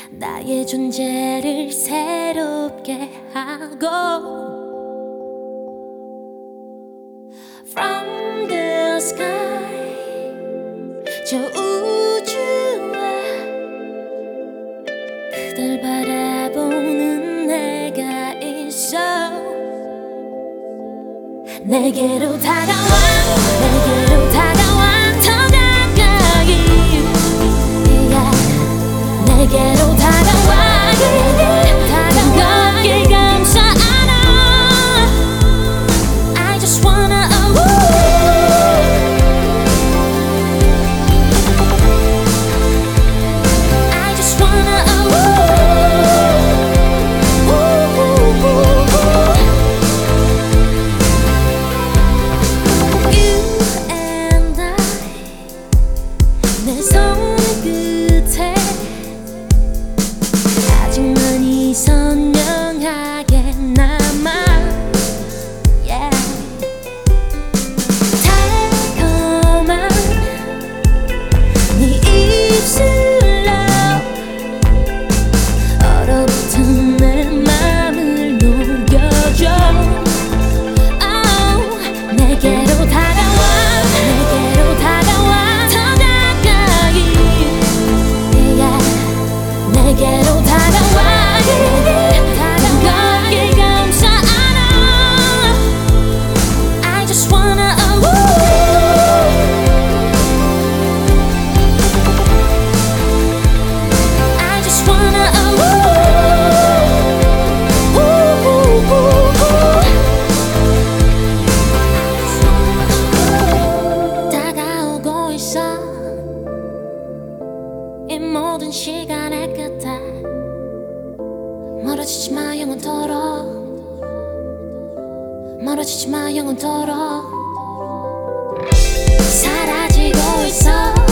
나의 존재를 새롭게 하고 From the sky 저 우주에 그댈 바라보는 내가 있어 내게로 다가와 내게로 다가와 더 가까이 yeah. 내게로 다가와 뜨겁게 감싸 안아 I just wanna I just wanna You and I 내 손 끝에 아직 많이 선명하게 남아 yeah. 달콤한 네 입술로 얼어붙은 내 맘을 녹여줘 oh, 내게로 다가와 내게로 다가와 더 가까이 yeah. 내게로 다가와 뜨겁게 감싸 안아 I just wanna I just wanna 다가오고 있어 이 모든 시간의 끝에 멀어지지 마 영원토록 멀어지지 마 영원토록 사라지고 있어